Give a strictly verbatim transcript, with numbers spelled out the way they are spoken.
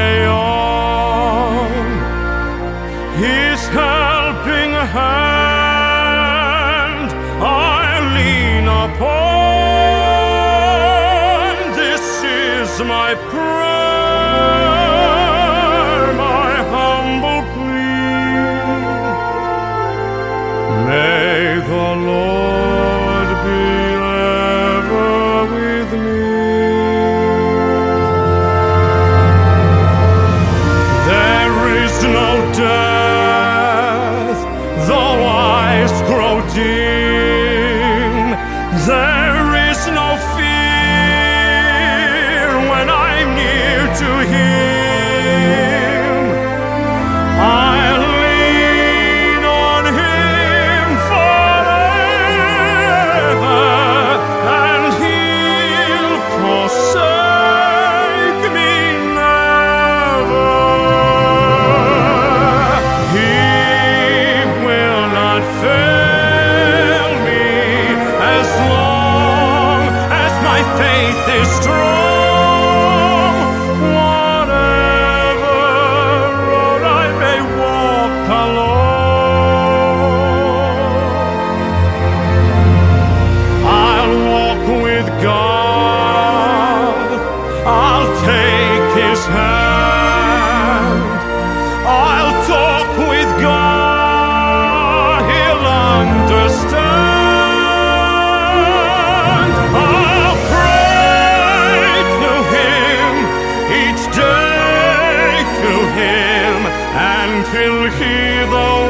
way on, His helping hand I lean upon. This is my prayer, my humble plea. May the Lord be ever with me. There is no death, though eyes grow dim. There is no fear when I'm near to Him. I'll lean on Him forever, and He'll forsake me never. He will not fail me as long as my faith is strong. Whatever road I may walk alone, I'll walk with God. I'll take His hand. I'll talk with God. He'll understand. I'll pray to Him each day, to Him, and He'll hear the